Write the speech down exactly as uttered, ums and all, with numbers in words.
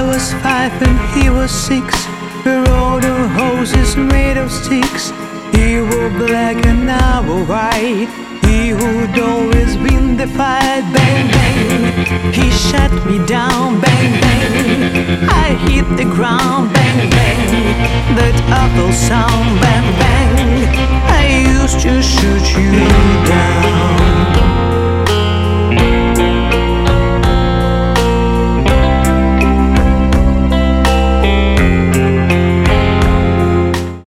I was five and he was six. We rode on horses made of sticks. He wore black and I wore white. He who'd always been the fight. Bang, bang, he shut me down. Bang, bang, I hit the ground. Bang, bang, that awful sound. Bang, bang, I used to shoot you down.